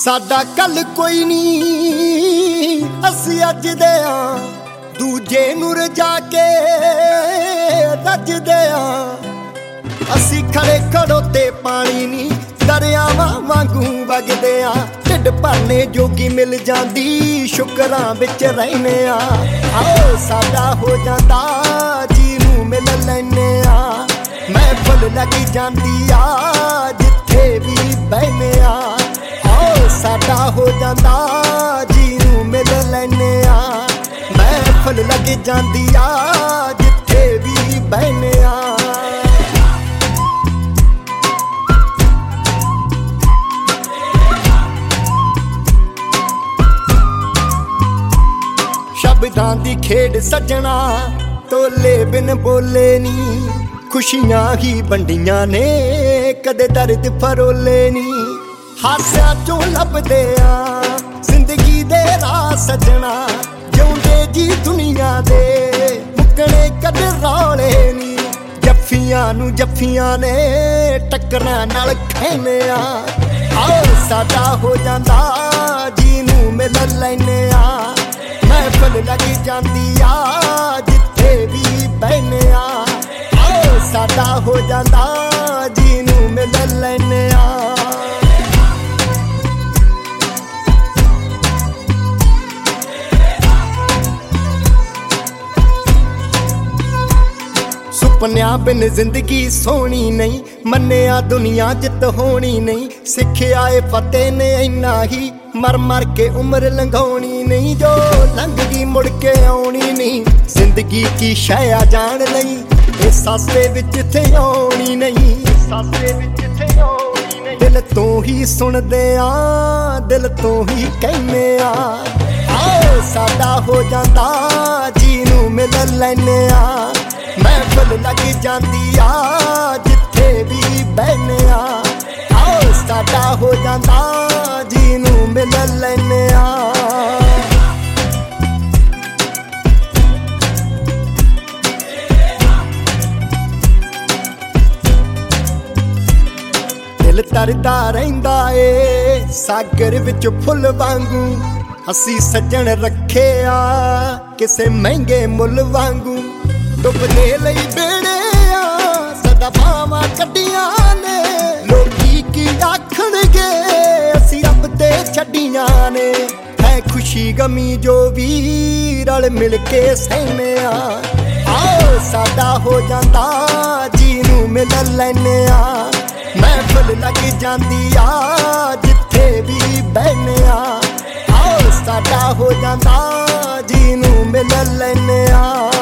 साडा कल कोई नहीं असी अज दे दूजे नूं रजा के रजदे असी खड़े खड़ोते पानी नहीं दरियावां वांगू वगदे ढिड भरने जोगी मिल जांदी शुकरां विच रहने आओ साडा हो जांदा जी नूं मिल लैने महफिल लगी जांदी जिथे भी बहने आओ साडा हो जांदा जी नूं मिल लैने महफिल लग जांदी जिथे भी बहने शब्दां दी खेड सजना तोले बिन बोले नी खुशियां ही बंडियां ने कदे दर्द फरोले नी हास्या चों लभदे जिंदगी दे राह सजना जिउंदे जी दुनिया दे मुकणे कदे रौले नी जफ्फियां ने टक्करां नाल खैने आओ साडा हो जांदा जी नूं मिल लैने महफिल लगी जांदी जिथे भी बहने आओ साडा हो जांदा जी नूं मिल लैने सुपनिया बिन जिंदगी सोहनी नहीं मन्निया दुनिया जित होनी नहीं सिखिया फतेह ने इन्ना ही मर मर के उम्र लंघाउणी नहीं जो लंघ गई मुड़ के आउणी नहीं जिंदगी की शया जान नहीं इस सासे विच थे आउणी नहीं दिल तो ही सुनदे दिल तो ही कहने आओ साडा हो जांदा जी नूं मिल लैने महफिल लगी जांदी जिथे भी बहने आओ साडा हो जांदा जी नूं मिल लैने दिल तरदा रहिंदा ए सागर विच फुल वांगू असी सज्जण रखे किसे महंगे मुल वांगू डुबने लई बेड़े सदा बावां कड्डियां ने लोकी की आखणगे असी रब ते छड्डियां ने है खुशी गमी जो भी रल मिल के सहने आओ साडा हो जांदा जी नूं मिल लैने महफिल लग जांदी जिथे भी बहने आओ साडा हो जांदा जी नूं मिल लैने